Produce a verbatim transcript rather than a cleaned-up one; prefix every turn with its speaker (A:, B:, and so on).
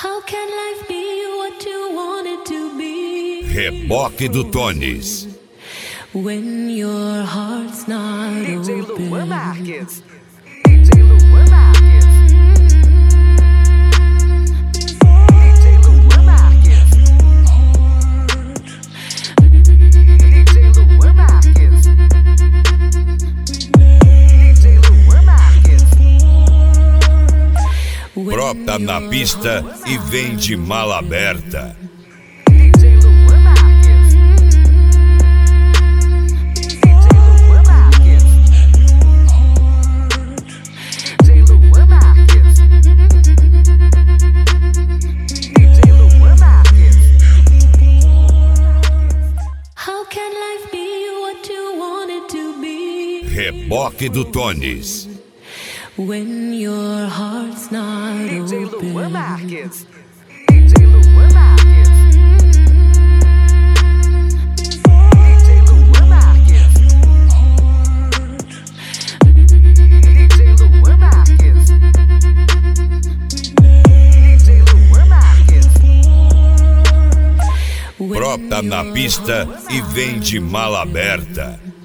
A: How can life be what you want it to be?
B: Reboque do Tones.
A: When your heart's not
C: D J
A: open.
C: Luan Marques. D J Luan Marques. D J Luan Marques. D J Luan Marques. D J Luan Marques.
B: Brota na pista e vem de mala aberta.
C: D J Luan Marques. D J Luan Marques. D J Luan Marques. D J Luan Marques.
A: How can life be what you want it to be?
B: Reboque do Tones.
A: When your heart's not
C: D J
A: open.
C: Luan Marques. D J Luan Marques. D J Luan Marques. D J Luan Marques. D J Luan Marques.
B: Brota na pista e vem de mala aberta.